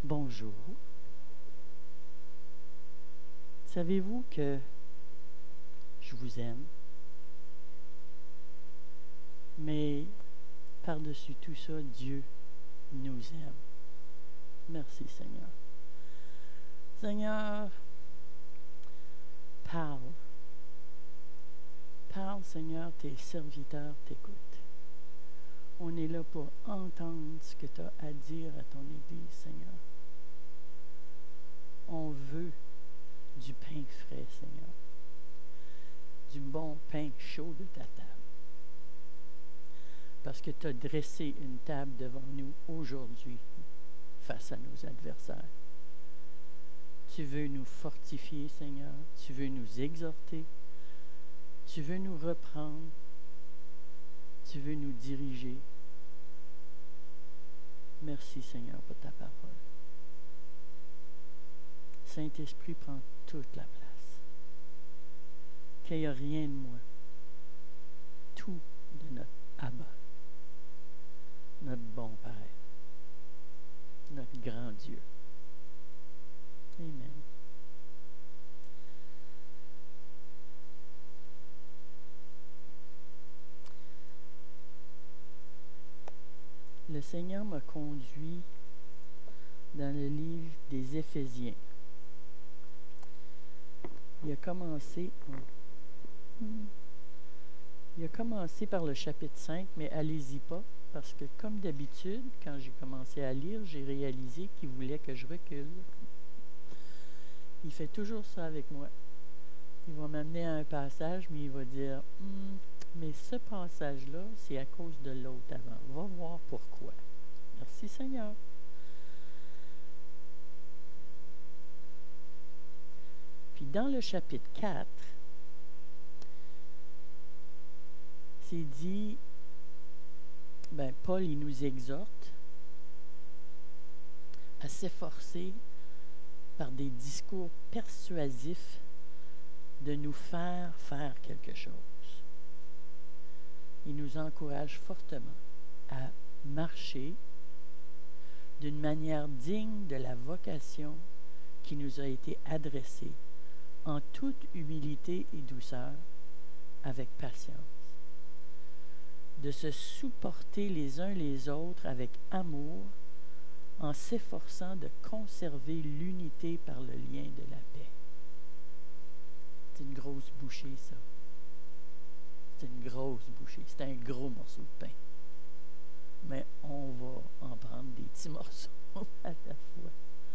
Bonjour. Savez-vous que je vous aime? Mais par-dessus tout ça, Dieu nous aime. Merci Seigneur. Seigneur, parle. Parle Seigneur, tes serviteurs t'écoutent. On est là pour entendre ce que tu as à dire à ton Église, Seigneur. On veut du pain frais, Seigneur. Du bon pain chaud de ta table. Parce que tu as dressé une table devant nous aujourd'hui face à nos adversaires. Tu veux nous fortifier, Seigneur. Tu veux nous exhorter. Tu veux nous reprendre. Tu veux nous diriger. Merci, Seigneur, pour ta parole. Saint-Esprit, prend toute la place. Qu'il n'y ait rien de moi. Tout de notre Abba. Notre bon Père. Notre grand Dieu. Amen. Le Seigneur m'a conduit dans le livre des Éphésiens. Il a commencé par le chapitre 5, mais allez-y pas, parce que comme d'habitude, quand j'ai commencé à lire, j'ai réalisé qu'il voulait que je recule. Il fait toujours ça avec moi. Il va m'amener à un passage, mais il va dire mais ce passage-là, c'est à cause de l'autre avant. Va voir pourquoi. Merci Seigneur. Puis dans le chapitre 4, c'est dit, Paul, il nous exhorte à s'efforcer par des discours persuasifs de nous faire quelque chose. Il nous encourage fortement à marcher d'une manière digne de la vocation qui nous a été adressée, en toute humilité et douceur, avec patience, de se supporter les uns les autres avec amour, en s'efforçant de conserver l'unité par le lien de la paix. C'est une grosse bouchée, ça. C'est une grosse bouchée. C'est un gros morceau de pain. Mais on va en prendre des petits morceaux à la fois.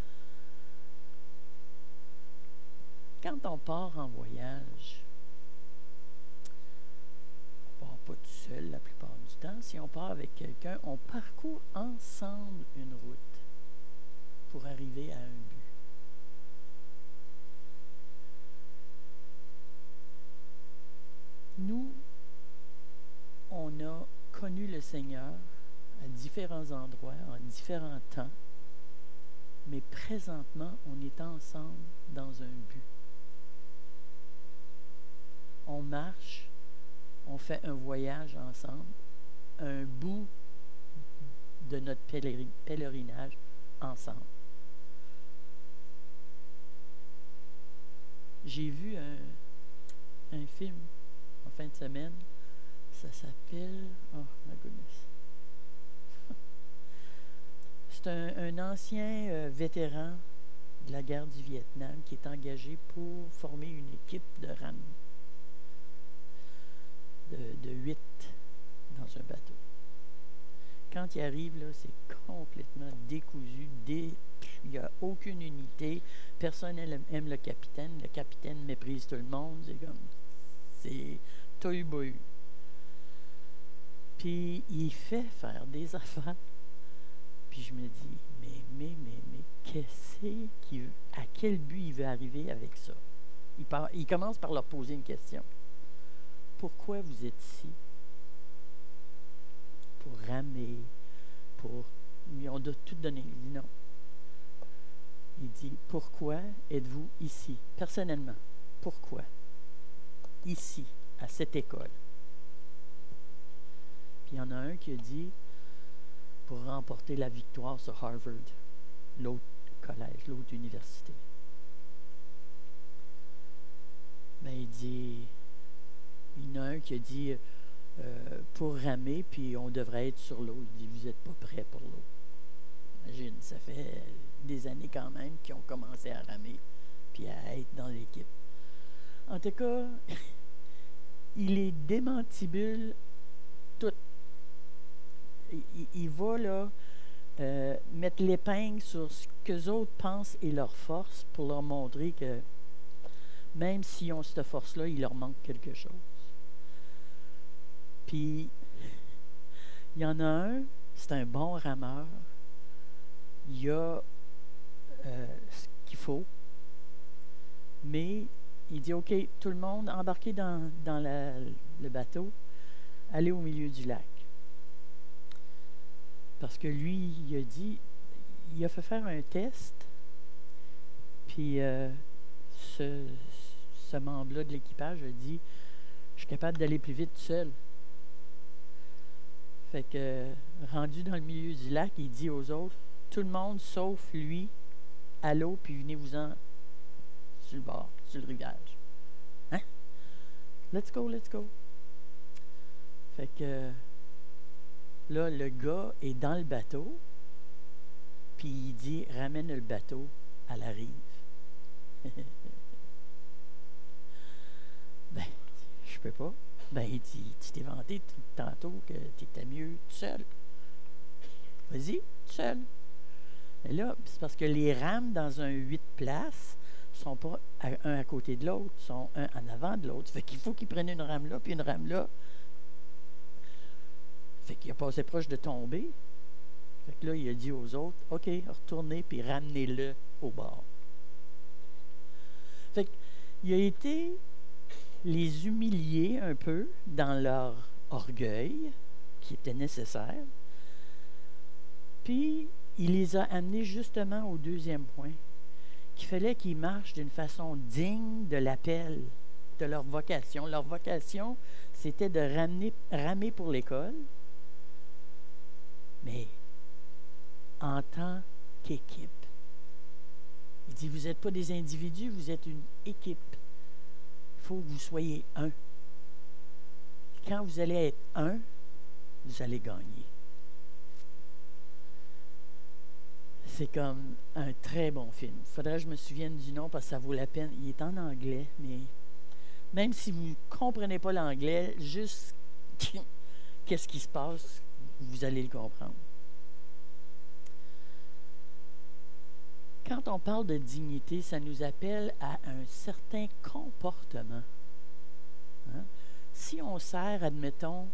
Quand on part en voyage, on ne part pas tout seul la plupart du temps. Si on part avec quelqu'un, on parcourt ensemble une route pour arriver à un but. Nous, on a connu le Seigneur à différents endroits, en différents temps, mais présentement, on est ensemble dans un but. On marche, on fait un voyage ensemble, un bout de notre pèlerinage ensemble. J'ai vu un film en fin de semaine. Ça s'appelle... Oh, my goodness. C'est un ancien vétéran de la guerre du Vietnam qui est engagé pour former une équipe de rames de 8 dans un bateau. Quand il arrive, là, c'est complètement décousu. Il n'y a aucune unité. Personne aime le capitaine. Le capitaine méprise tout le monde. C'est tohu-bohu. Puis il fait faire des affaires. Puis je me dis, mais à quel but il veut arriver avec ça? Il commence par leur poser une question. Pourquoi vous êtes ici? Pour ramer, on doit tout donner. Il dit non. Il dit, pourquoi êtes-vous ici? Personnellement, pourquoi? Ici, à cette école. Puis il y en a un qui a dit, pour remporter la victoire sur Harvard. l'autre collège, l'autre université. Ben, il y en a un qui a dit pour ramer, puis on devrait être sur l'eau. Il dit, vous n'êtes pas prêts pour l'eau. Imagine, ça fait des années quand même qu'ils ont commencé à ramer, puis à être dans l'équipe. En tout cas, il les démantibule tout. Il va là mettre l'épingle sur ce qu'eux autres pensent et leur force pour leur montrer que même s'ils ont cette force-là, il leur manque quelque chose. Puis, il y en a un, c'est un bon rameur. Il y a ce qu'il faut. Mais il dit, OK, tout le monde, embarquez dans le bateau, allez au milieu du lac. Parce que lui, il a dit, il a fait faire un test, puis ce membre-là de l'équipage a dit, je suis capable d'aller plus vite tout seul. Fait que, rendu dans le milieu du lac, il dit aux autres, tout le monde sauf lui, à l'eau, puis venez-vous-en sur le bord, sur le rivage. Hein? Let's go, let's go. Fait que, là, le gars est dans le bateau, puis il dit, ramène le bateau à la rive. Ben, je peux pas. Ben, il dit, tu t'es vanté tantôt que tu étais mieux tout seul. Vas-y, tout seul. Mais là, c'est parce que les rames dans un 8 places sont pas un à côté de l'autre, sont un en avant de l'autre. Fait qu'il faut qu'ils prennent une rame là, puis une rame là. Fait qu'il a passé proche de tomber. Fait que là, il a dit aux autres, OK, retournez, puis ramenez-le au bord. Fait qu'il a été les humilier un peu dans leur orgueil, qui était nécessaire. Puis, il les a amenés justement au deuxième point, qu'il fallait qu'ils marchent d'une façon digne de l'appel, de leur vocation. Leur vocation, c'était de ramer pour l'école, mais en tant qu'équipe. Il dit, vous n'êtes pas des individus, vous êtes une équipe. Il faut que vous soyez un. Quand vous allez être un, vous allez gagner. C'est comme un très bon film. Il faudrait que je me souvienne du nom parce que ça vaut la peine. Il est en anglais, mais même si vous ne comprenez pas l'anglais, juste qu'est-ce qui se passe, vous allez le comprendre. Quand on parle de dignité, ça nous appelle à un certain comportement. Hein? Si on sert, admettons,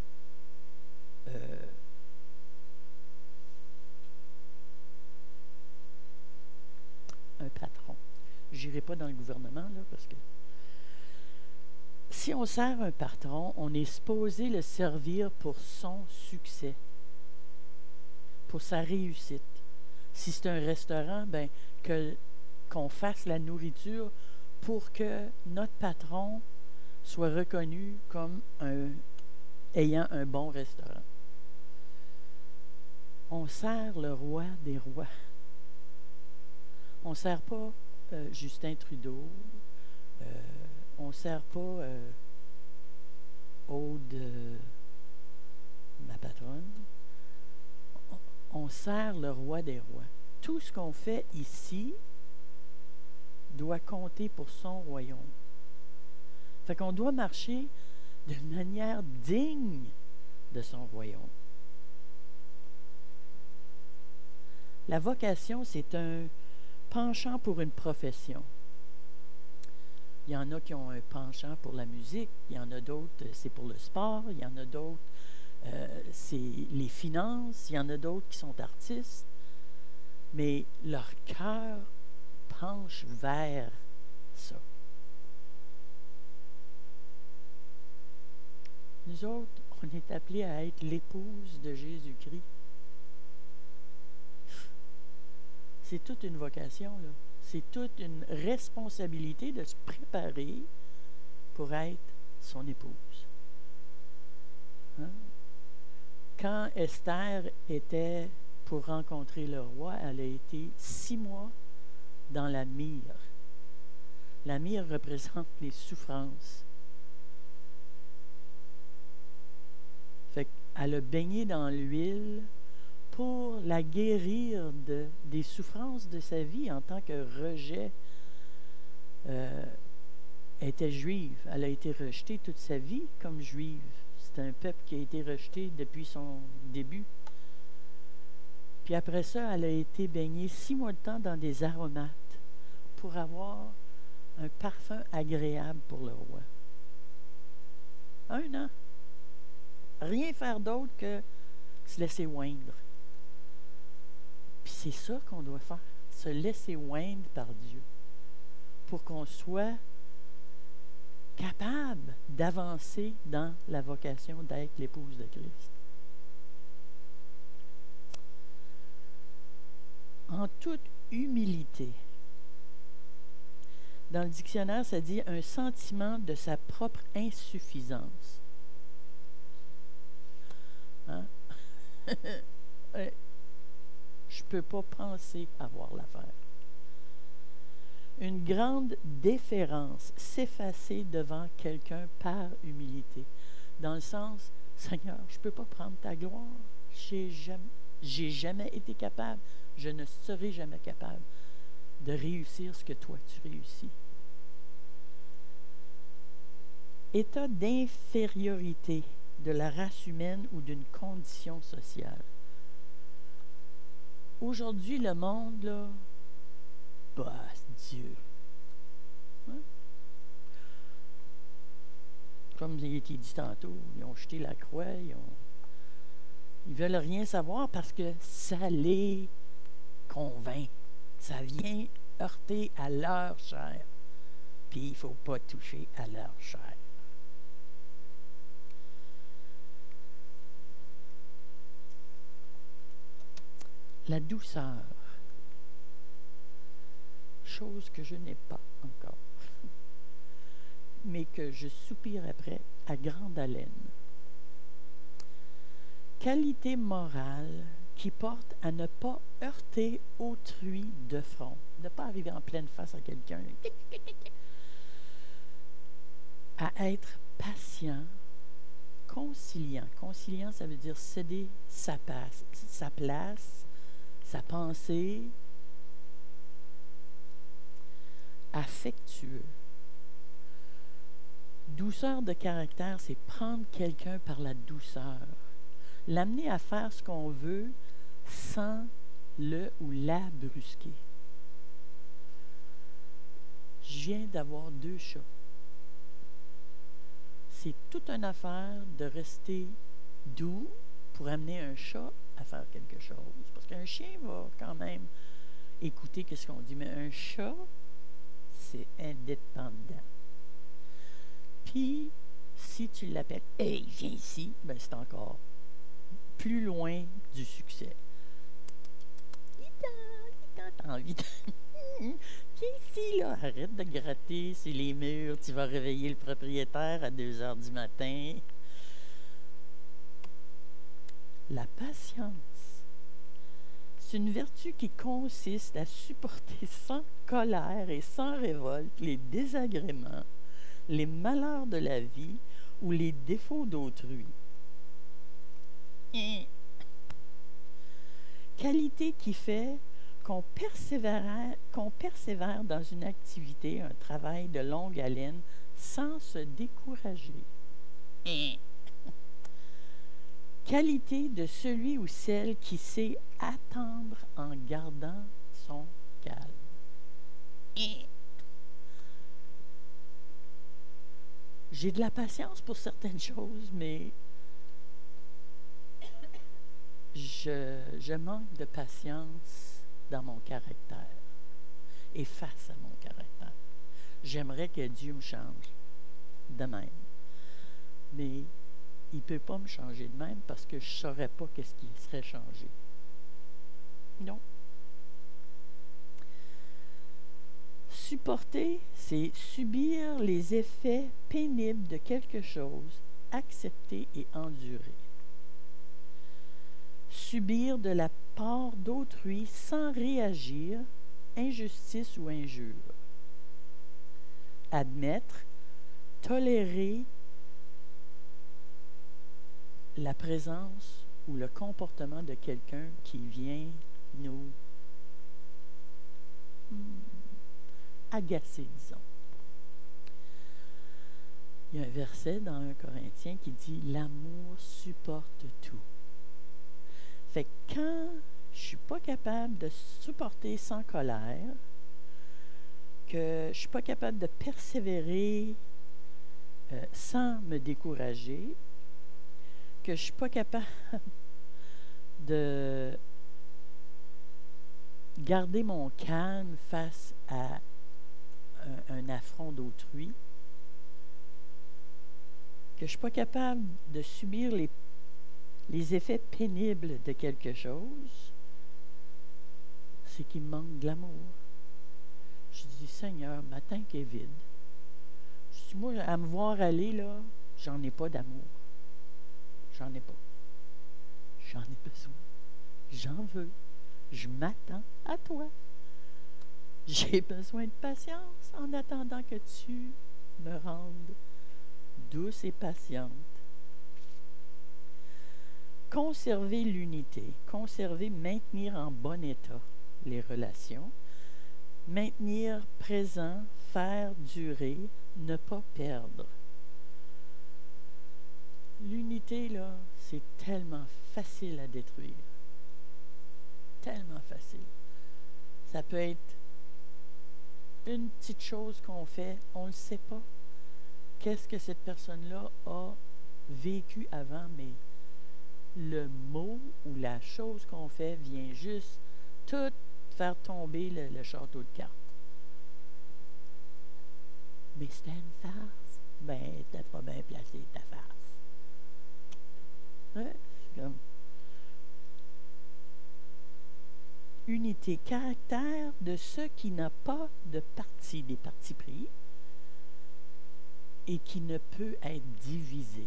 un patron. Je n'irai pas dans le gouvernement, là, parce que si on sert un patron, on est supposé le servir pour son succès, pour sa réussite. Si c'est un restaurant, ben qu'on fasse la nourriture pour que notre patron soit reconnu comme ayant un bon restaurant. On sert le roi des rois. On ne sert pas Justin Trudeau. On ne sert pas Aude, ma patronne. On sert le roi des rois. Tout ce qu'on fait ici doit compter pour son royaume. Fait qu'on doit marcher de manière digne de son royaume. La vocation, c'est un penchant pour une profession. Il y en a qui ont un penchant pour la musique, il y en a d'autres, c'est pour le sport, il y en a d'autres, c'est les finances, il y en a d'autres qui sont artistes, mais leur cœur penche vers ça. Nous autres, on est appelés à être l'épouse de Jésus-Christ. C'est toute une vocation, là. C'est toute une responsabilité de se préparer pour être son épouse. Hein? Quand Esther était pour rencontrer le roi, elle a été 6 mois dans la myrrhe. La myrrhe représente les souffrances. Fait qu'elle a baigné dans l'huile pour la guérir des souffrances de sa vie en tant que rejet. Elle était juive. Elle a été rejetée toute sa vie comme juive. C'est un peuple qui a été rejeté depuis son début. Puis après ça, elle a été baignée 6 mois de temps dans des aromates pour avoir un parfum agréable pour le roi. 1 an. Rien faire d'autre que se laisser oindre. Puis c'est ça qu'on doit faire, se laisser oindre par Dieu pour qu'on soit capable d'avancer dans la vocation d'être l'épouse de Christ. En toute humilité. Dans le dictionnaire, ça dit un sentiment de sa propre insuffisance. Hein? Je ne peux pas penser avoir l'affaire. Une grande déférence, s'effacer devant quelqu'un par humilité. Dans le sens, Seigneur, je ne peux pas prendre ta gloire. J'ai jamais été capable. Je ne serai jamais capable de réussir ce que toi tu réussis. État d'infériorité de la race humaine ou d'une condition sociale. Aujourd'hui, le monde, là, Dieu. Hein? Comme il a été dit tantôt, ils ont jeté la croix, ils veulent rien savoir parce que ça les convainc. Ça vient heurter à leur chair. Puis il ne faut pas toucher à leur chair. La douceur, chose que je n'ai pas encore, mais que je soupire après à grande haleine. Qualité morale qui porte à ne pas heurter autrui de front, de ne pas arriver en pleine face à quelqu'un, à être patient, conciliant. Conciliant, ça veut dire céder sa place, sa pensée, affectueux. Douceur de caractère, c'est prendre quelqu'un par la douceur, l'amener à faire ce qu'on veut sans le ou la brusquer. Je viens d'avoir 2 chats. C'est toute une affaire de rester doux pour amener un chat à faire quelque chose. Parce qu'un chien va quand même écouter ce qu'on dit, mais un chat, c'est indépendant. Puis, si tu l'appelles « Hey, viens ici », ben c'est encore plus loin du succès. T'as envie de... Viens ici, là, arrête de gratter sur les murs, tu vas réveiller le propriétaire à 2 heures du matin. La patience, c'est une vertu qui consiste à supporter sans colère et sans révolte les désagréments, les malheurs de la vie ou les défauts d'autrui. Qualité qui fait qu'on persévère dans une activité, un travail de longue haleine, sans se décourager. Qualité de celui ou celle qui sait attendre en gardant son calme. J'ai de la patience pour certaines choses, mais je manque de patience dans mon caractère et face à mon caractère. J'aimerais que Dieu me change de même. Mais il ne peut pas me changer de même parce que je ne saurais pas qu'est-ce qui serait changé. Non. Supporter, c'est subir les effets pénibles de quelque chose, accepter et endurer. Subir de la part d'autrui sans réagir, injustice ou injure. Admettre, tolérer la présence ou le comportement de quelqu'un qui vient nous agacer, disons. Il y a un verset dans 1 Corinthiens qui dit « L'amour supporte tout ». Fait que quand je ne suis pas capable de supporter sans colère, que je ne suis pas capable de persévérer sans me décourager, que je ne suis pas capable de garder mon calme face à un affront d'autrui, que je ne suis pas capable de subir les effets pénibles de quelque chose, c'est qu'il me manque de l'amour. Je dis, Seigneur, ma tank est vide. Je dis, moi, à me voir aller, là, j'en ai pas d'amour. J'en ai pas. J'en ai besoin. J'en veux. Je m'attends à toi. J'ai besoin de patience en attendant que tu me rendes douce et patiente. Conserver l'unité, conserver, maintenir en bon état les relations, maintenir présent, faire durer, ne pas perdre. L'unité, là, c'est tellement facile à détruire. Tellement facile. Ça peut être une petite chose qu'on fait, on ne le sait pas. Qu'est-ce que cette personne-là a vécu avant, mais le mot ou la chose qu'on fait vient juste tout faire tomber le château de cartes. Mais c'était une farce. Ben, t'as pas bien placé ta farce. Ouais, c'est comme unité, caractère de ce qui n'a pas de parti, des partis pris, et qui ne peut être divisé.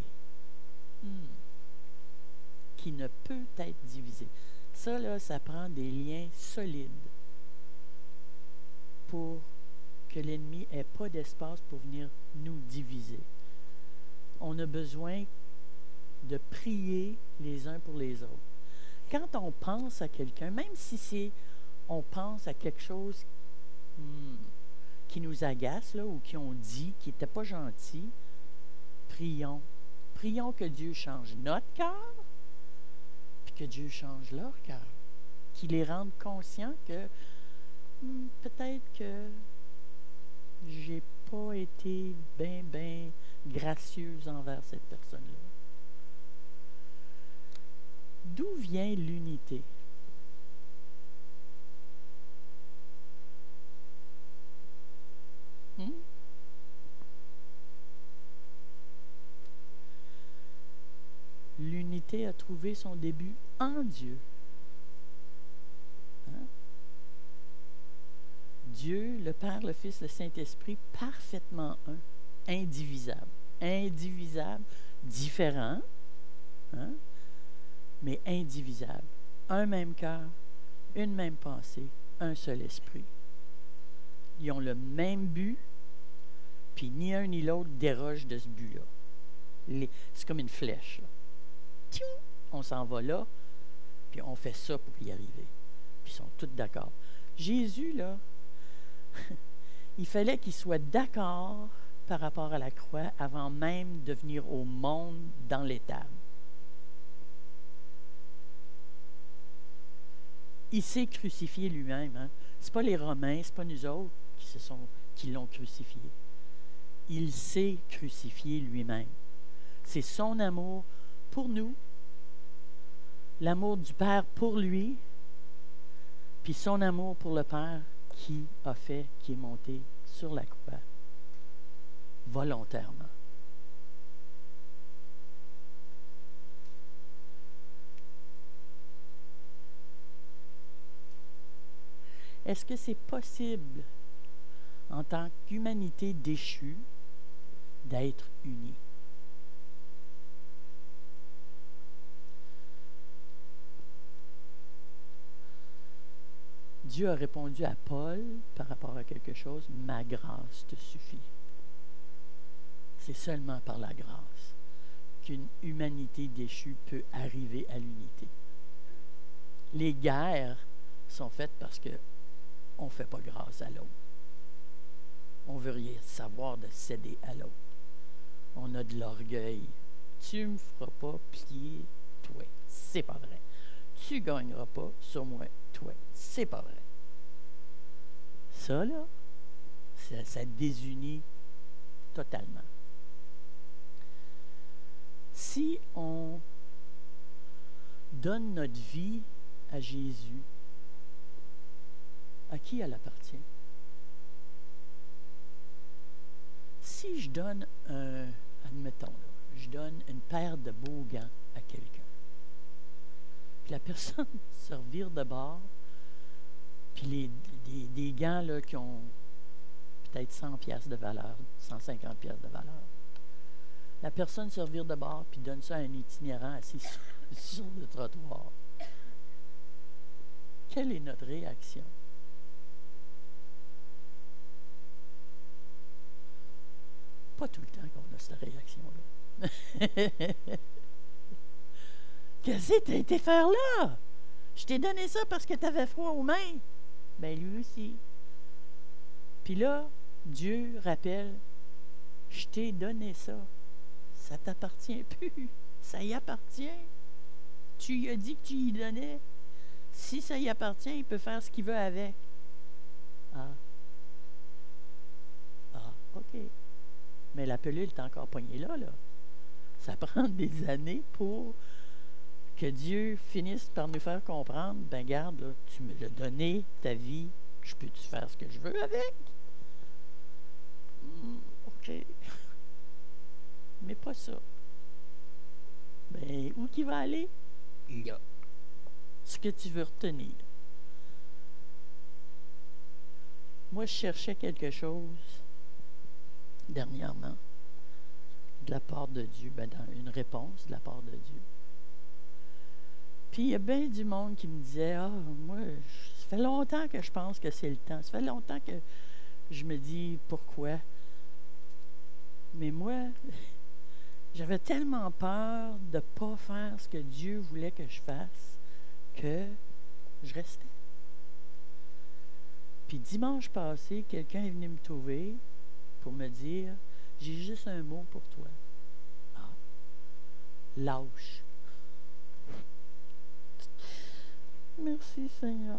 Qui ne peut être divisé. Ça, là, ça prend des liens solides pour que l'ennemi n'ait pas d'espace pour venir nous diviser. On a besoin de prier les uns pour les autres. Quand on pense à quelqu'un, même si on pense à quelque chose qui nous agace, là, ou qui ont dit, qui n'était pas gentil, prions. Prions que Dieu change notre cœur, puis que Dieu change leur cœur. Qu'il les rende conscients que peut-être que j'ai pas été bien gracieuse envers cette personne-là. D'où vient l'unité? L'unité a trouvé son début en Dieu. Dieu, le Père, le Fils, le Saint-Esprit, parfaitement un, indivisible. Indivisible, différent, mais indivisible. Un même cœur, une même pensée, un seul esprit. Ils ont le même but, puis ni un ni l'autre déroge de ce but-là. C'est comme une flèche. On s'en va là, puis on fait ça pour y arriver. Puis ils sont tous d'accord. Jésus, là, il fallait qu'il soit d'accord par rapport à la croix avant même de venir au monde dans l'étable. Il s'est crucifié lui-même. Ce n'est pas les Romains, ce n'est pas nous autres qui l'ont crucifié. Il s'est crucifié lui-même. C'est son amour pour nous, l'amour du Père pour lui, puis son amour pour le Père qui est monté sur la croix volontairement. Est-ce que c'est possible, en tant qu'humanité déchue, d'être unis? Dieu a répondu à Paul par rapport à quelque chose, « Ma grâce te suffit. » C'est seulement par la grâce qu'une humanité déchue peut arriver à l'unité. Les guerres sont faites parce qu'on ne fait pas grâce à l'autre. On ne veut rien savoir de céder à l'autre. On a de l'orgueil. Tu ne me feras pas plier, toi. C'est pas vrai. Tu ne gagneras pas sur moi, toi. C'est pas vrai. Ça, là, ça désunit totalement. Si on donne notre vie à Jésus, à qui elle appartient? Si je donne admettons, là, je donne une paire de beaux gants à quelqu'un, puis la personne se revire de bord, puis des gants là, qui ont peut-être 100 piastres de valeur, 150 piastres de valeur. La personne se revire de bord puis donne ça à un itinérant assis sur le trottoir. Quelle est notre réaction? Pas tout le temps qu'on a cette réaction-là. Qu'est-ce que tu as été faire là? Je t'ai donné ça parce que tu avais froid aux mains. Ben lui aussi. Puis là, Dieu rappelle, je t'ai donné ça. Ça t'appartient plus. Ça y appartient. Tu lui as dit que tu y donnais. Si ça y appartient, il peut faire ce qu'il veut avec. Ah, OK. Mais la pelule est encore poignée là. Ça prend des années pour que Dieu finisse par nous faire comprendre, ben garde, là, tu me l'as donné, ta vie, je peux-tu faire ce que je veux avec? OK. Mais pas ça. Ben, où qu'il va aller? Là. Ce que tu veux retenir. Moi, je cherchais quelque chose dernièrement de la part de Dieu, dans une réponse de la part de Dieu. Puis il y a bien du monde qui me disait, moi, ça fait longtemps que je pense que c'est le temps. Ça fait longtemps que je me dis pourquoi. Mais moi, j'avais tellement peur de ne pas faire ce que Dieu voulait que je fasse que je restais. Puis dimanche passé, quelqu'un est venu me trouver pour me dire, j'ai juste un mot pour toi. Ah, lâche. Merci Seigneur.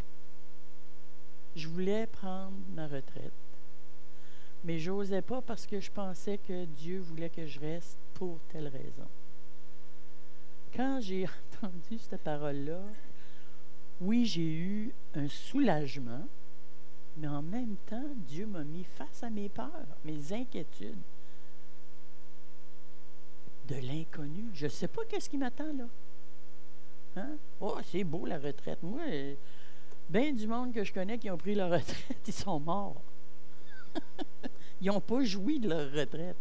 Je voulais prendre ma retraite, mais j'osais pas parce que je pensais que Dieu voulait que je reste pour telle raison. Quand j'ai entendu cette parole-là, oui, j'ai eu un soulagement, mais en même temps, Dieu m'a mis face à mes peurs, mes inquiétudes, de l'inconnu. Je ne sais pas qu'est-ce qui m'attend là. Hein? Oh, c'est beau la retraite. Moi, bien du monde que je connais qui ont pris leur retraite, ils sont morts. Ils n'ont pas joui de leur retraite.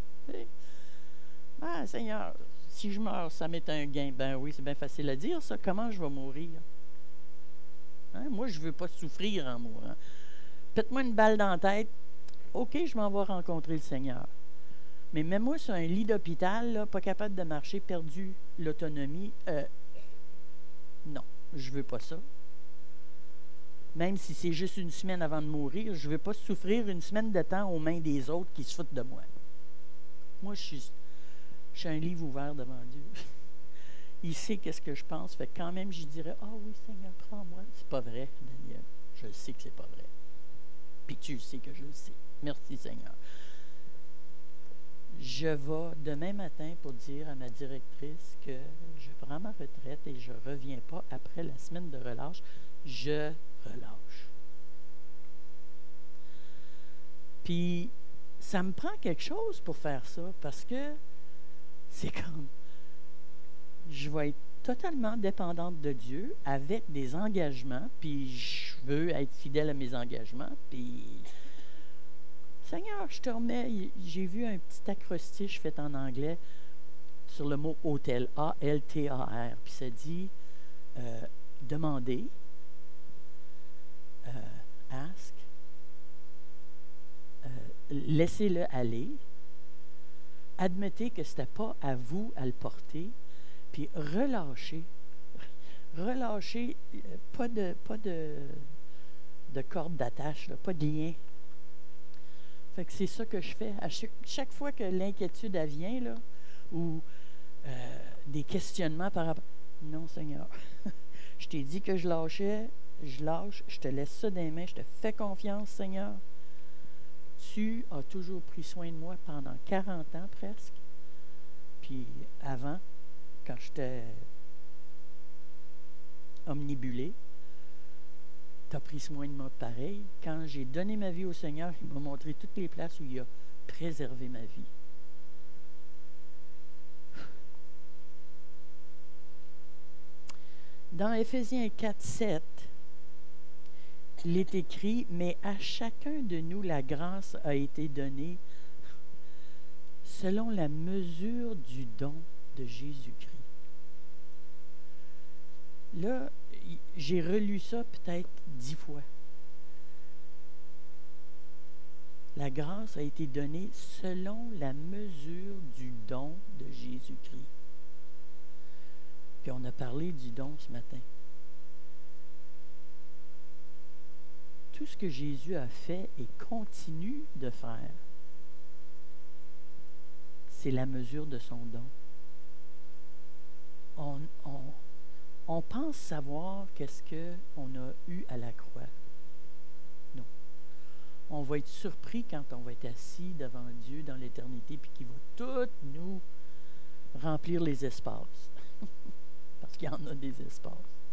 Ah, Seigneur, si je meurs, ça m'est un gain. Ben oui, c'est bien facile à dire, ça. Comment je vais mourir? Hein? Moi, je ne veux pas souffrir en mourant. Pète-moi une balle dans la tête. OK, je m'en vais rencontrer le Seigneur. Mais mets-moi sur un lit d'hôpital, là, pas capable de marcher, perdu l'autonomie. Non, je ne veux pas ça. Même si c'est juste une semaine avant de mourir, je ne veux pas souffrir une semaine de temps aux mains des autres qui se foutent de moi. Moi, je suis un livre ouvert devant Dieu. Il sait qu'est-ce que je pense. Fait que quand même, je dirais, oui, Seigneur, prends-moi. C'est pas vrai, Daniel. Je le sais que c'est pas vrai. Puis tu le sais que je le sais. Merci, Seigneur. Je vais demain matin pour dire à ma directrice que je prends ma retraite et je ne reviens pas après la semaine de relâche. Je relâche. Puis, ça me prend quelque chose pour faire ça parce que c'est comme, je vais être totalement dépendante de Dieu avec des engagements, puis je veux être fidèle à mes engagements, puis Seigneur, je te remets, j'ai vu un petit acrostiche fait en anglais sur le mot hôtel, A-L-T-A-R, puis ça dit demander, laissez-le aller. Admettez que ce n'était pas à vous à le porter, puis relâchez. Relâchez, pas de corde d'attache, pas de lien. Fait que c'est ça que je fais. À chaque fois que l'inquiétude elle vient, là, ou des questionnements par rapport... Non, Seigneur. Je t'ai dit que je lâchais, je lâche, je te laisse ça dans les mains, je te fais confiance, Seigneur. Tu as toujours pris soin de moi pendant 40 ans presque. Puis avant, quand j'étais omnibulé, tu as pris soin de moi pareil. Quand j'ai donné ma vie au Seigneur, il m'a montré toutes les places où il a préservé ma vie. Dans Éphésiens 4, 7, il est écrit « Mais à chacun de nous, la grâce a été donnée selon la mesure du don de Jésus-Christ. » Là, j'ai relu ça peut-être 10 fois. La grâce a été donnée selon la mesure du don de Jésus-Christ. Puis on a parlé du don ce matin. Tout ce que Jésus a fait et continue de faire, c'est la mesure de son don. On pense savoir qu'est-ce qu'on a eu à la croix. Non. On va être surpris quand on va être assis devant Dieu dans l'éternité puis qu'il va tout nous remplir les espaces. Parce qu'il y en a des espaces.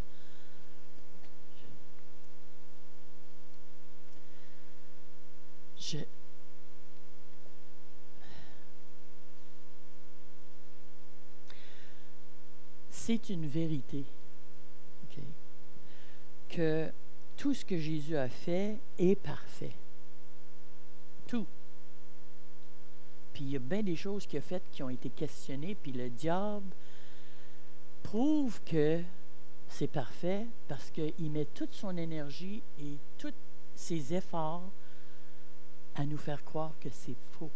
C'est une vérité, okay, que tout ce que Jésus a fait est parfait. Tout. Puis il y a bien des choses qu'il a faites qui ont été questionnées, puis le diable prouve que c'est parfait parce qu'il met toute son énergie et tous ses efforts à nous faire croire que c'est faux.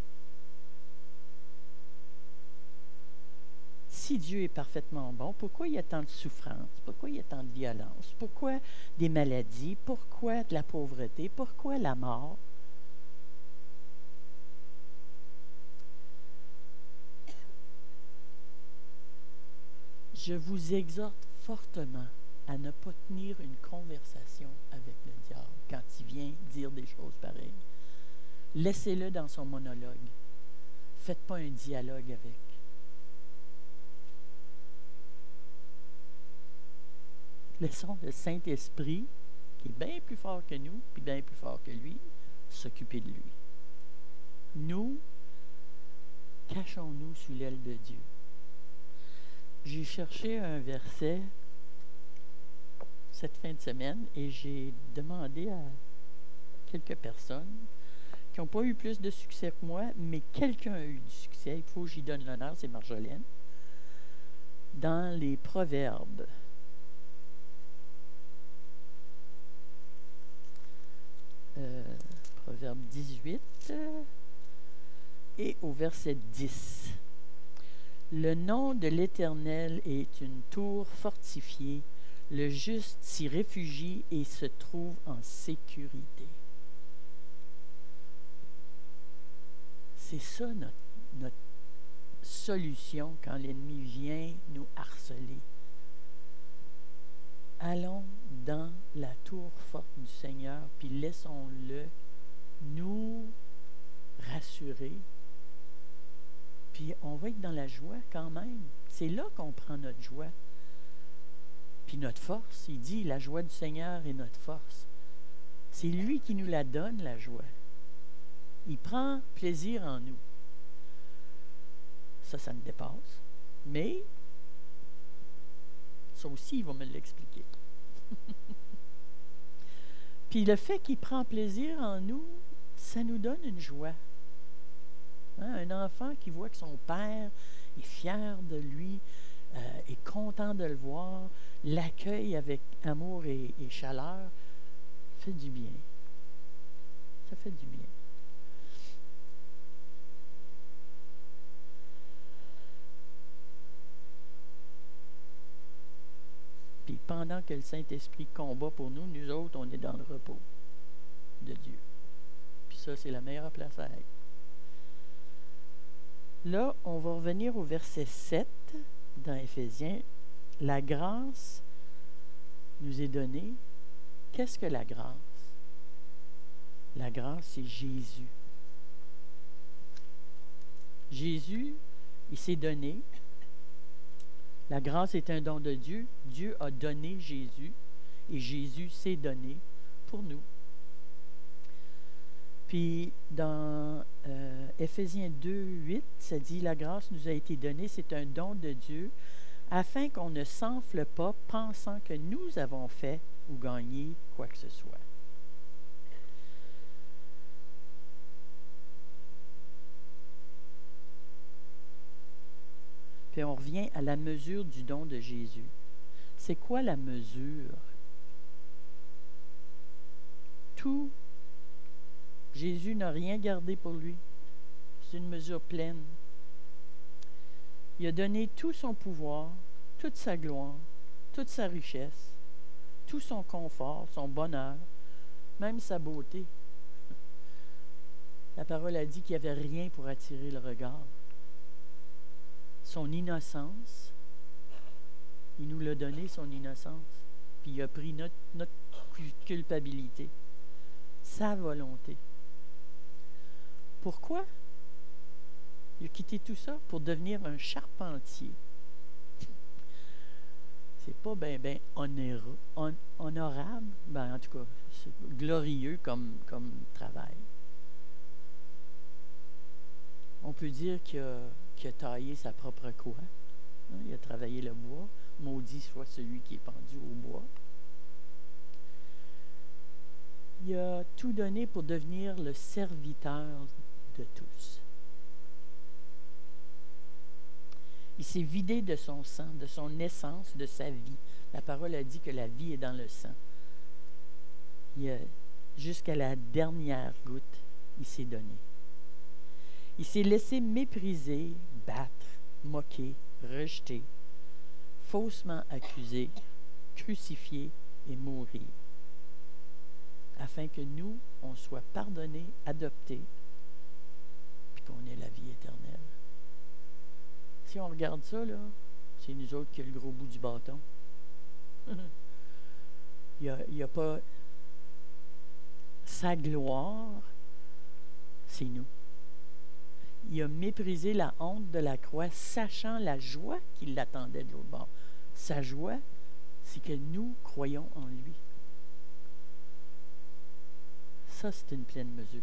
Si Dieu est parfaitement bon, pourquoi il y a tant de souffrance? Pourquoi il y a tant de violence? Pourquoi des maladies? Pourquoi de la pauvreté? Pourquoi la mort? Je vous exhorte fortement à ne pas tenir une conversation avec le diable quand il vient dire des choses pareilles. Laissez-le dans son monologue. Faites pas un dialogue avec. Laissons le Saint-Esprit, qui est bien plus fort que nous, puis bien plus fort que lui, s'occuper de lui. Nous, cachons-nous sous l'aile de Dieu. J'ai cherché un verset cette fin de semaine et j'ai demandé à quelques personnes qui n'ont pas eu plus de succès que moi, mais quelqu'un a eu du succès. Il faut que j'y donne l'honneur, c'est Marjolaine. Dans les Proverbes. Proverbe 18 et au verset 10. Le nom de l'Éternel est une tour fortifiée. Le juste s'y réfugie et se trouve en sécurité. C'est ça notre solution quand l'ennemi vient nous harceler. Allons dans la tour forte du Seigneur, puis laissons-le nous rassurer. Puis on va être dans la joie quand même. C'est là qu'on prend notre joie. Puis notre force, il dit, la joie du Seigneur est notre force. C'est lui qui nous la donne, la joie. Il prend plaisir en nous. Ça me dépasse. Mais, ça aussi, il va me l'expliquer. Puis le fait qu'il prend plaisir en nous, ça nous donne une joie. Hein? Un enfant qui voit que son père est fier de lui, est content de le voir, l'accueille avec amour et chaleur, ça fait du bien. Ça fait du bien. pendant que le Saint-Esprit combat pour nous, nous autres, on est dans le repos de Dieu. Puis ça, c'est la meilleure place à être. Là, on va revenir au verset 7 dans Éphésiens. La grâce nous est donnée. Qu'est-ce que la grâce? La grâce, c'est Jésus. Jésus, il s'est donné. La grâce est un don de Dieu. Dieu a donné Jésus et Jésus s'est donné pour nous. Puis dans Éphésiens 2:8, ça dit « La grâce nous a été donnée, c'est un don de Dieu, afin qu'on ne s'enfle pas pensant que nous avons fait ou gagné quoi que ce soit. » Puis on revient à la mesure du don de Jésus. C'est quoi la mesure? Tout. Jésus n'a rien gardé pour lui. C'est une mesure pleine. Il a donné tout son pouvoir, toute sa gloire, toute sa richesse, tout son confort, son bonheur, même sa beauté. La parole a dit qu'il n'y avait rien pour attirer le regard. Son innocence, il nous l'a donné, son innocence, puis il a pris notre culpabilité, sa volonté. Pourquoi? Il a quitté tout ça pour devenir un charpentier. C'est pas bien honorable, ben en tout cas, c'est glorieux comme travail. On peut dire qu'il a taillé sa propre croix. Hein? Il a travaillé le bois. Maudit soit celui qui est pendu au bois. Il a tout donné pour devenir le serviteur de tous. Il s'est vidé de son sang, de son essence, de sa vie. La parole a dit que la vie est dans le sang. Jusqu'à la dernière goutte, il s'est donné. Il s'est laissé mépriser, battre, moquer, rejeter, faussement accusé, crucifié et mourir, afin que nous, on soit pardonnés, adoptés, puis qu'on ait la vie éternelle. Si on regarde ça, là, c'est nous autres qui avons le gros bout du bâton. Il y a pas... Sa gloire, c'est nous. Il a méprisé la honte de la croix, sachant la joie qui l'attendait de l'autre bord. Sa joie, c'est que nous croyons en lui. Ça, c'est une pleine mesure.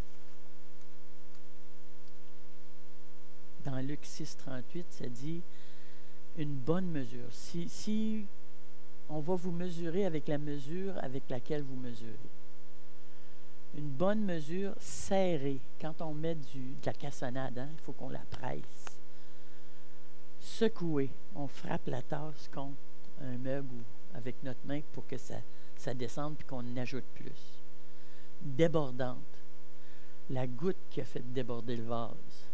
Dans Luc 6:38, ça dit une bonne mesure. Si on va vous mesurer avec la mesure avec laquelle vous mesurez. Une bonne mesure serrée. Quand on met de la cassonade, hein, il faut qu'on la presse. Secouée. On frappe la tasse contre un meuble ou avec notre main pour que ça descende puis qu'on en ajoute plus. Débordante. La goutte qui a fait déborder le vase.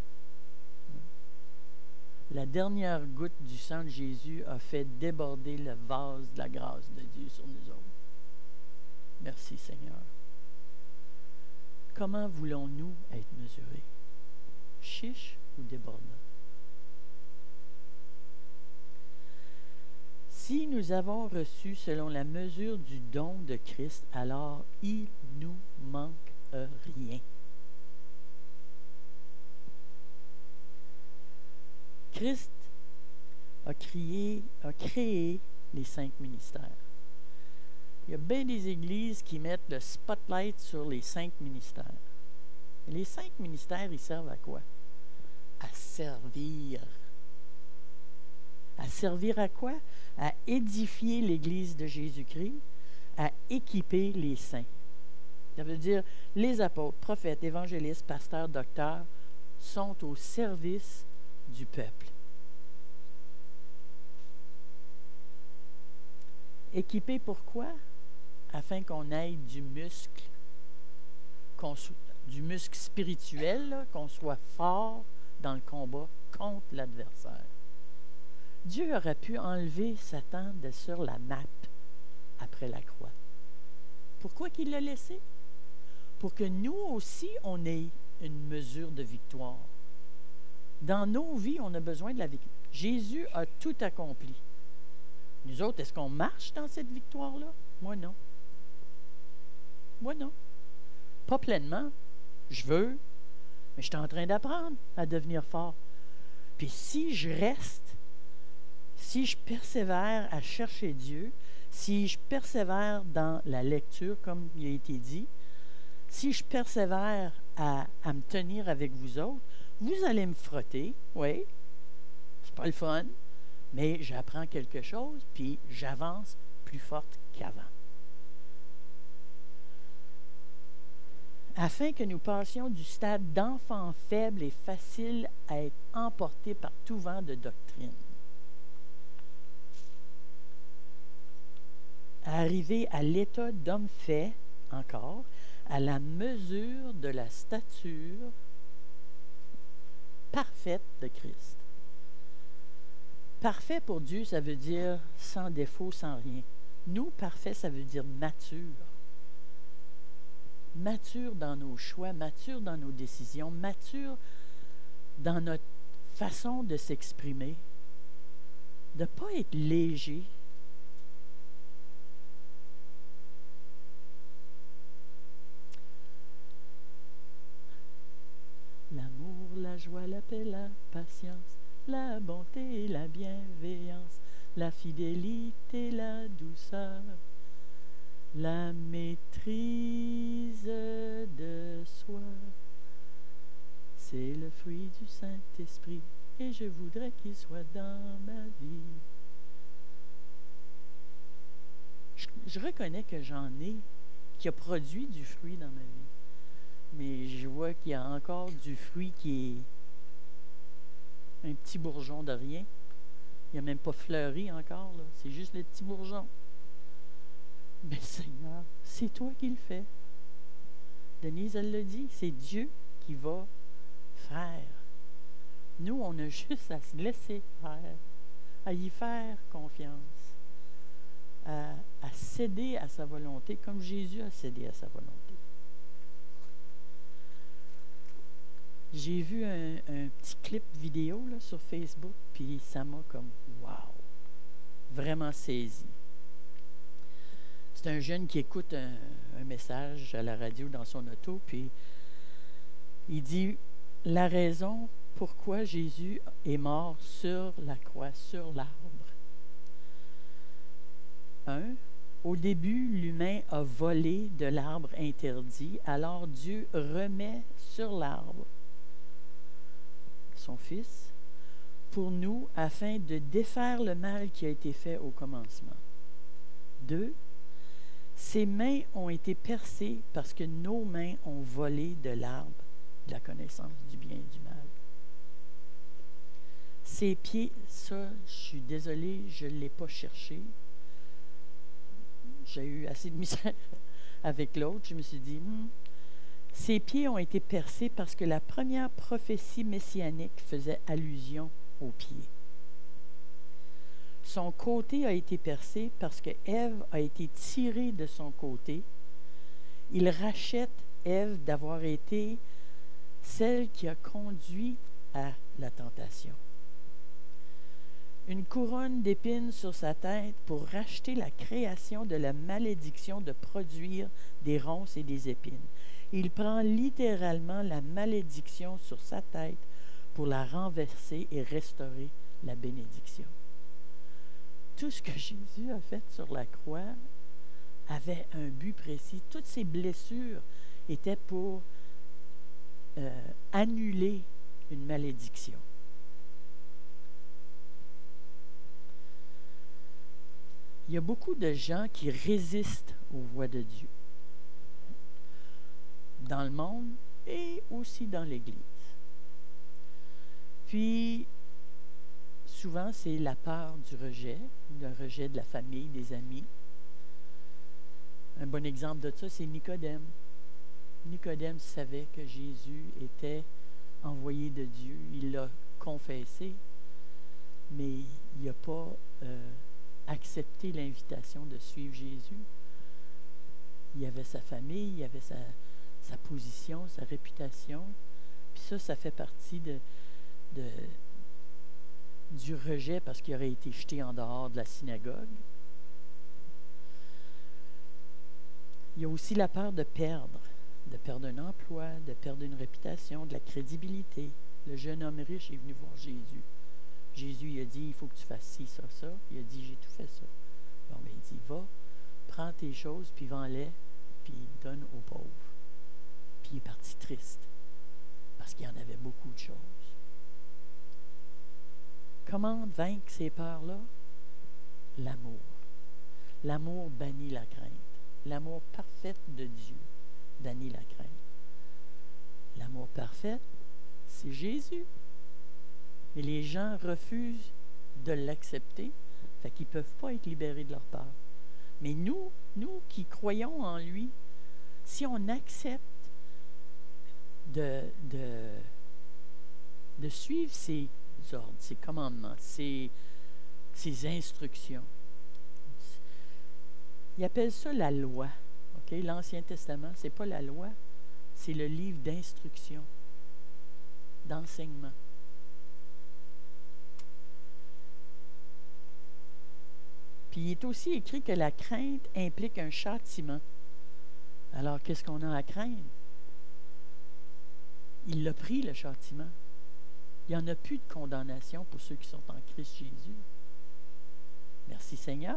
La dernière goutte du sang de Jésus a fait déborder le vase de la grâce de Dieu sur nous autres. Merci Seigneur. Comment voulons-nous être mesurés? Chiche ou débordant? Si nous avons reçu selon la mesure du don de Christ, alors il nous manque rien. Christ a créé les 5 ministères. Il y a bien des églises qui mettent le spotlight sur les 5 ministères. Et les 5 ministères, ils servent à quoi? À servir. À servir à quoi? À édifier l'Église de Jésus-Christ, à équiper les saints. Ça veut dire, les apôtres, prophètes, évangélistes, pasteurs, docteurs sont au service du peuple. Équipés pourquoi? Afin qu'on ait du muscle, du muscle spirituel, là, qu'on soit fort dans le combat contre l'adversaire. Dieu aurait pu enlever Satan de sur la map après la croix. Pourquoi qu'il l'a laissé? Pour que nous aussi, on ait une mesure de victoire. Dans nos vies, on a besoin de la victoire. Jésus a tout accompli. Nous autres, est-ce qu'on marche dans cette victoire-là? Moi, non. Moi, non. Pas pleinement. Je veux, mais je suis en train d'apprendre à devenir fort. Puis si je reste, si je persévère à chercher Dieu, si je persévère dans la lecture, comme il a été dit, si je persévère à me tenir avec vous autres, vous allez me frotter, oui, c'est pas le fun, mais j'apprends quelque chose, puis j'avance plus forte qu'avant. Afin que nous passions du stade d'enfant faible et facile à être emporté par tout vent de doctrine, à arriver à l'état d'homme fait, encore, à la mesure de la stature parfaite de Christ. Parfait pour Dieu, ça veut dire sans défaut, sans rien. Nous, parfait, ça veut dire mature. Mature dans nos choix, mature dans nos décisions, mature dans notre façon de s'exprimer, de ne pas être léger. L'amour, la joie, la paix, la patience, la bonté, la bienveillance, la fidélité, la douceur, la maîtrise de soi. C'est le fruit du Saint-Esprit et je voudrais qu'il soit dans ma vie. Je reconnais que j'en ai qui a produit du fruit dans ma vie. Mais je vois qu'il y a encore du fruit qui est un petit bourgeon de rien. Il n'a même pas fleuri encore, là. C'est juste le petit bourgeon. Mais Seigneur, c'est toi qui le fais. Denise, elle l'a dit, c'est Dieu qui va faire. Nous, on a juste à se laisser faire, à y faire confiance, à céder à sa volonté, comme Jésus a cédé à sa volonté. J'ai vu un petit clip vidéo là, sur Facebook, puis ça m'a comme « wow », vraiment saisi. C'est un jeune qui écoute un message à la radio dans son auto, puis il dit « La raison pourquoi Jésus est mort sur la croix, sur l'arbre. » 1. Au début, l'humain a volé de l'arbre interdit, alors Dieu remet sur l'arbre son Fils, pour nous, afin de défaire le mal qui a été fait au commencement. 2. Ses mains ont été percées parce que nos mains ont volé de l'arbre de la connaissance du bien et du mal. Ses pieds, ça, je suis désolée, je ne l'ai pas cherché. J'ai eu assez de misère avec l'autre. Je me suis dit, ses pieds ont été percés parce que la première prophétie messianique faisait allusion aux pieds. Son côté a été percé parce que Ève a été tirée de son côté. Il rachète Ève d'avoir été celle qui a conduit à la tentation. Une couronne d'épines sur sa tête pour racheter la création de la malédiction de produire des ronces et des épines. Il prend littéralement la malédiction sur sa tête pour la renverser et restaurer la bénédiction. Tout ce que Jésus a fait sur la croix avait un but précis. Toutes ces blessures étaient pour annuler une malédiction. Il y a beaucoup de gens qui résistent aux voies de Dieu, dans le monde et aussi dans l'Église. Puis, souvent, c'est la peur du rejet, le rejet de la famille, des amis. Un bon exemple de ça, c'est Nicodème. Nicodème savait que Jésus était envoyé de Dieu. Il l'a confessé. mais il n'a pas accepté l'invitation de suivre Jésus. Il avait sa famille, il avait sa position, sa réputation. Puis ça fait partie du rejet parce qu'il aurait été jeté en dehors de la synagogue. Il y a aussi la peur de perdre un emploi, de perdre une réputation, de la crédibilité. Le jeune homme riche est venu voir Jésus. Jésus il a dit, il faut que tu fasses ci, ça, ça. Il a dit, j'ai tout fait ça. Bon, mais il dit, va, prends tes choses, puis vends-les, puis donne aux pauvres. Puis il est parti triste, parce qu'il y en avait beaucoup de choses. Comment vaincre ces peurs-là? L'amour. L'amour bannit la crainte. L'amour parfait de Dieu bannit la crainte. L'amour parfait, c'est Jésus. Mais les gens refusent de l'accepter, fait qu'ils ne peuvent pas être libérés de leur peur. Mais nous qui croyons en lui, si on accepte de suivre ses ordres, ses commandements, ses instructions, il appelle ça la loi. Okay? L'Ancien Testament, ce n'est pas la loi, c'est le livre d'instruction, d'enseignement. Puis il est aussi écrit que la crainte implique un châtiment. Alors, qu'est-ce qu'on a à craindre? Il l'a pris, le châtiment. Il n'y en a plus de condamnation pour ceux qui sont en Christ Jésus. Merci Seigneur.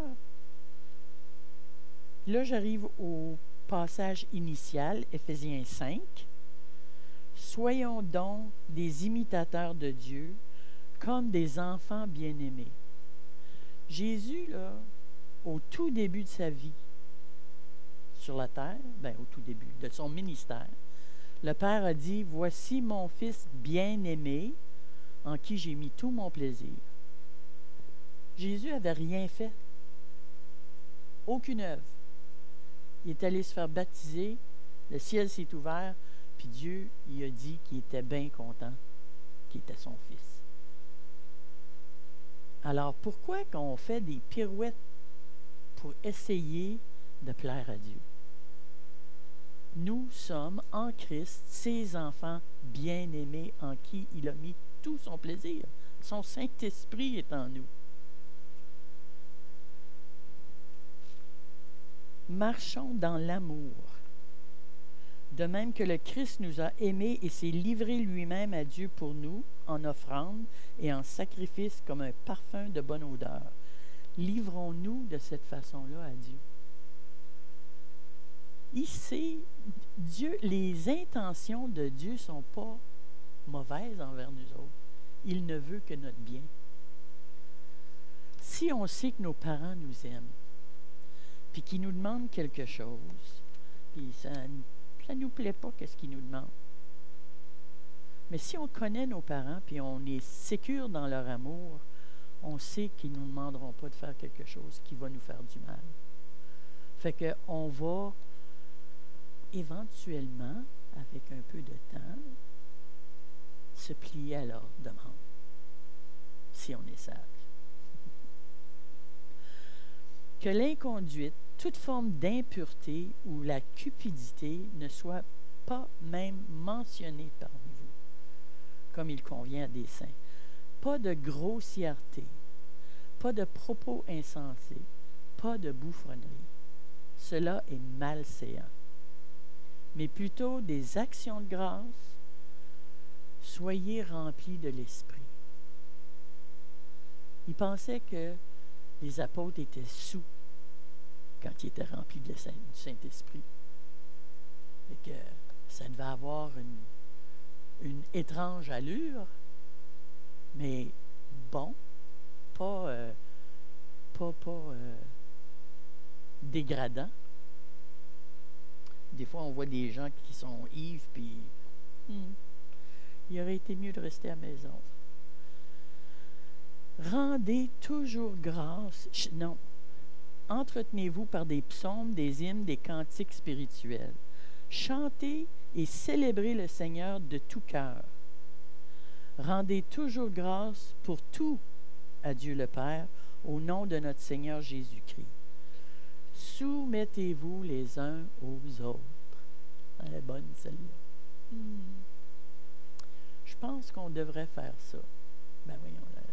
Là, j'arrive au passage initial, Éphésiens 5. Soyons donc des imitateurs de Dieu, comme des enfants bien-aimés. Jésus, là, au tout début de sa vie sur la terre, au tout début de son ministère, le Père a dit, « Voici mon Fils bien-aimé, en qui j'ai mis tout mon plaisir. » Jésus n'avait rien fait. Aucune œuvre. Il est allé se faire baptiser, le ciel s'est ouvert, puis Dieu, il a dit qu'il était bien content qu'il était son Fils. Alors, pourquoi qu'on fait des pirouettes pour essayer de plaire à Dieu? Nous sommes en Christ, ses enfants bien-aimés en qui il a mis tout son plaisir. Son Saint-Esprit est en nous. Marchons dans l'amour. De même que le Christ nous a aimés et s'est livré lui-même à Dieu pour nous, en offrande et en sacrifice comme un parfum de bonne odeur. Livrons-nous de cette façon-là à Dieu. Ici, Dieu, les intentions de Dieu ne sont pas mauvaises envers nous autres. Il ne veut que notre bien. Si on sait que nos parents nous aiment, puis qu'ils nous demandent quelque chose, puis ça ne nous plaît pas qu'est-ce qu'ils nous demandent. Mais si on connaît nos parents, puis on est sécure dans leur amour, on sait qu'ils ne nous demanderont pas de faire quelque chose qui va nous faire du mal. Fait qu'on va éventuellement, avec un peu de temps, se plier à leur demande, si on est sage. Que l'inconduite, toute forme d'impureté ou la cupidité ne soit pas même mentionnée parmi vous, comme il convient à des saints. Pas de grossièreté, pas de propos insensés, pas de bouffonnerie. Cela est malséant. Mais plutôt des actions de grâce, soyez remplis de l'Esprit. Il pensait que les apôtres étaient sous quand ils étaient remplis du Saint-Esprit. Et que ça devait avoir une étrange allure, mais bon, pas dégradant. Des fois, on voit des gens qui sont ivres, puis il aurait été mieux de rester à la maison. Rendez toujours grâce. Non. Entretenez-vous par des psaumes, des hymnes, des cantiques spirituels. Chantez et célébrez le Seigneur de tout cœur. Rendez toujours grâce pour tout à Dieu le Père au nom de notre Seigneur Jésus-Christ. Soumettez-vous les uns aux autres. Elle est bonne, celle-là. Je pense qu'on devrait faire ça. Ben voyons.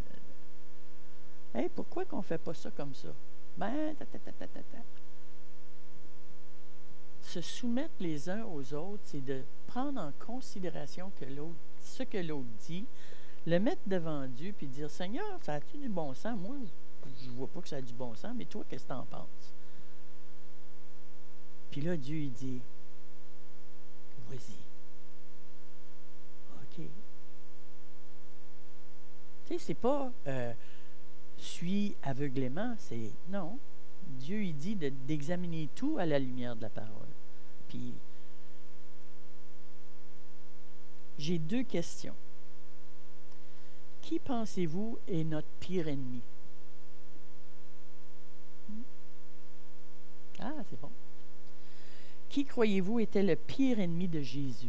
Hey, pourquoi qu'on ne fait pas ça comme ça? Ben, Se soumettre les uns aux autres, c'est de prendre en considération que l'autre, ce que l'autre dit, le mettre devant Dieu, puis dire, Seigneur, ça a-tu du bon sens? Moi, je ne vois pas que ça a du bon sens, mais toi, qu'est-ce que tu en penses? Puis là, Dieu, il dit, vas-y. OK. Tu sais, c'est pas suis aveuglément, c'est non. Dieu, il dit d'examiner tout à la lumière de la parole. Puis, j'ai 2 questions. Qui pensez-vous est notre pire ennemi? Ah, c'est bon. Qui croyez-vous était le pire ennemi de Jésus?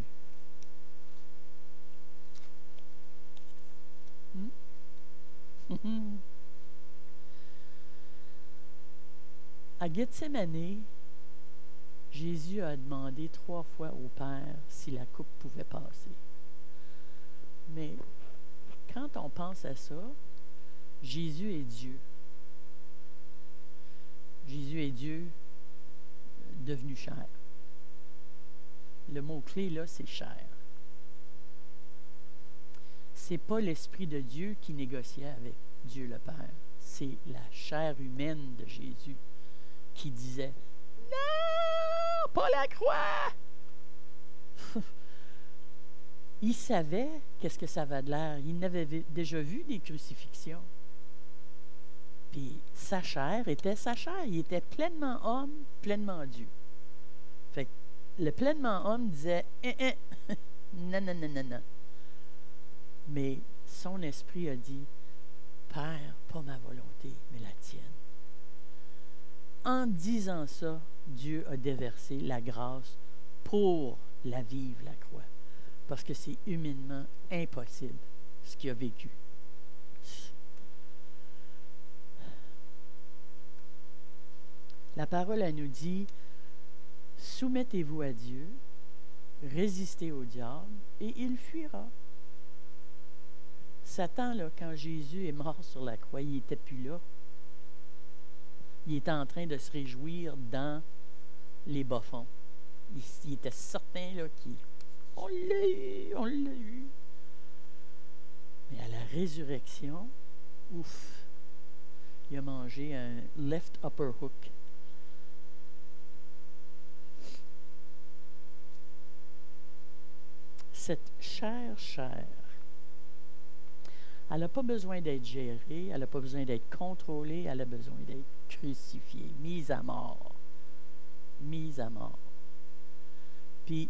À Gethsémani, Jésus a demandé 3 fois au Père si la coupe pouvait passer. Mais quand on pense à ça, Jésus est Dieu. Jésus est Dieu devenu chair. Le mot-clé, là, c'est chair. C'est pas l'Esprit de Dieu qui négociait avec Dieu le Père. C'est la chair humaine de Jésus qui disait « Non, pas la croix! » Il savait qu'est-ce que ça avait de l'air. Il avait déjà vu des crucifixions. Puis sa chair était sa chair. Il était pleinement homme, pleinement Dieu. Fait que le pleinement homme disait non, non, non, non, non. Mais son esprit a dit Père, pas ma volonté, mais la tienne. En disant ça, Dieu a déversé la grâce pour la vivre, la croix. Parce que c'est humainement impossible, ce qu'il a vécu. La parole, elle nous dit, soumettez-vous à Dieu, résistez au diable, et il fuira. Satan, là, quand Jésus est mort sur la croix, il n'était plus là. Il était en train de se réjouir dans les bas-fonds. Il était certain là, on l'a eu, on l'a eu. Mais à la résurrection, ouf, il a mangé un left upper hook. Cette chair, elle n'a pas besoin d'être gérée, elle n'a pas besoin d'être contrôlée, elle a besoin d'être crucifiée, mise à mort. Mise à mort. Puis,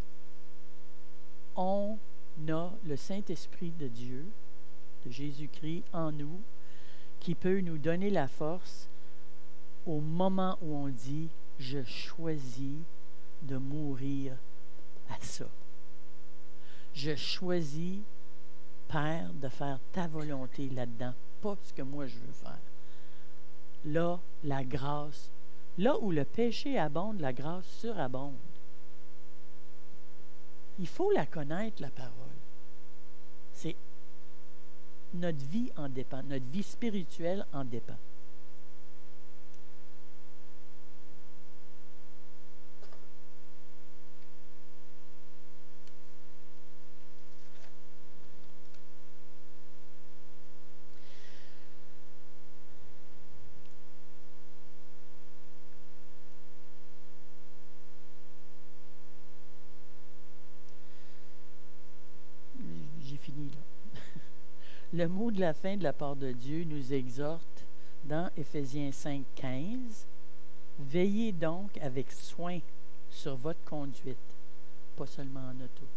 on a le Saint-Esprit de Dieu, de Jésus-Christ en nous, qui peut nous donner la force au moment où on dit « Je choisis de mourir à ça. Je choisis, Père, de faire ta volonté là-dedans, pas ce que moi je veux faire. » Là, la grâce, là où le péché abonde, la grâce surabonde. Il faut la connaître, la parole. C'est notre vie en dépend, notre vie spirituelle en dépend. Le mot de la fin de la part de Dieu nous exhorte dans Éphésiens 5,15 « Veillez donc avec soin sur votre conduite, pas seulement en auto.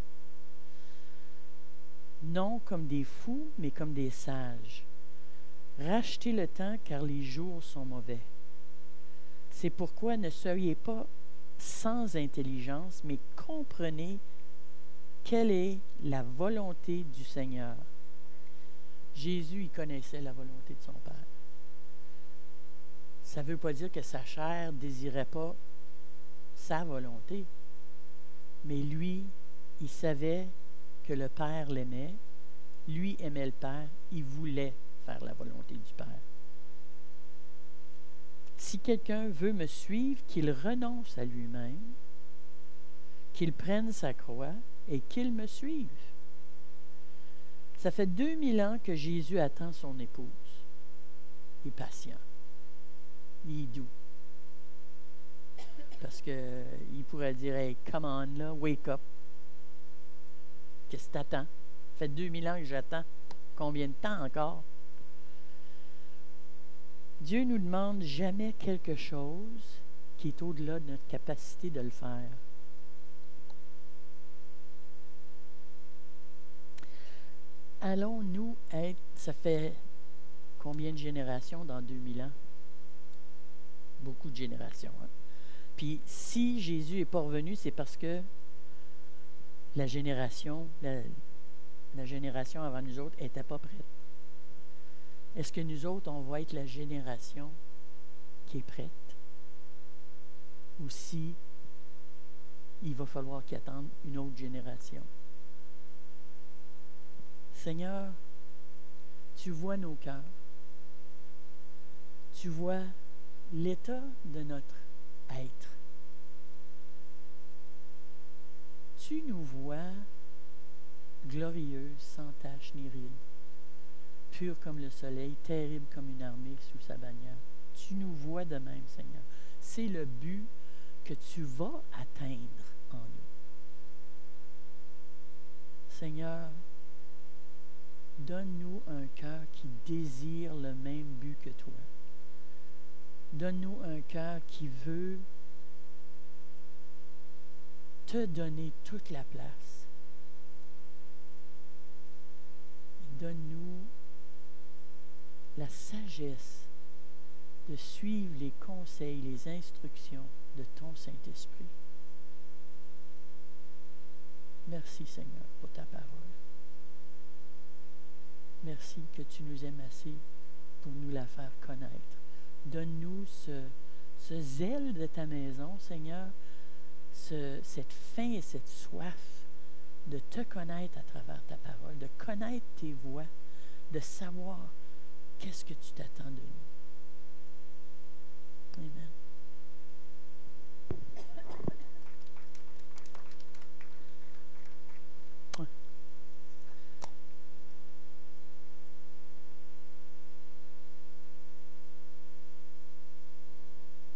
Non comme des fous, mais comme des sages. Rachetez le temps, car les jours sont mauvais. C'est pourquoi ne soyez pas sans intelligence, mais comprenez quelle est la volonté du Seigneur. Jésus, il connaissait la volonté de son Père. Ça ne veut pas dire que sa chair ne désirait pas sa volonté, mais lui, il savait que le Père l'aimait, lui aimait le Père, il voulait faire la volonté du Père. Si quelqu'un veut me suivre, qu'il renonce à lui-même, qu'il prenne sa croix et qu'il me suive. Ça fait 2000 ans que Jésus attend son épouse. Il est patient. Il est doux. Parce qu'il pourrait dire, hey, come on, là, wake up. Qu'est-ce que t'attends? Ça fait 2000 ans que j'attends. Combien de temps encore? Dieu ne nous demande jamais quelque chose qui est au-delà de notre capacité de le faire. Allons-nous être, ça fait combien de générations dans 2000 ans? Beaucoup de générations. Hein? Puis si Jésus n'est pas revenu, c'est parce que la génération avant nous autres n'était pas prête. Est-ce que nous autres, on va être la génération qui est prête? Ou si il va falloir qu'il attende une autre génération? Seigneur, tu vois nos cœurs. Tu vois l'état de notre être. Tu nous vois glorieux, sans tache ni ride, pur comme le soleil, terrible comme une armée sous sa bannière. Tu nous vois de même, Seigneur. C'est le but que tu vas atteindre en nous. Seigneur, donne-nous un cœur qui désire le même but que toi. Donne-nous un cœur qui veut te donner toute la place. Donne-nous la sagesse de suivre les conseils, les instructions de ton Saint-Esprit. Merci, Seigneur, pour ta parole. Merci que tu nous aimes assez pour nous la faire connaître. Donne-nous ce zèle de ta maison, Seigneur, cette faim et cette soif de te connaître à travers ta parole, de connaître tes voies, de savoir qu'est-ce que tu t'attends de nous. Amen.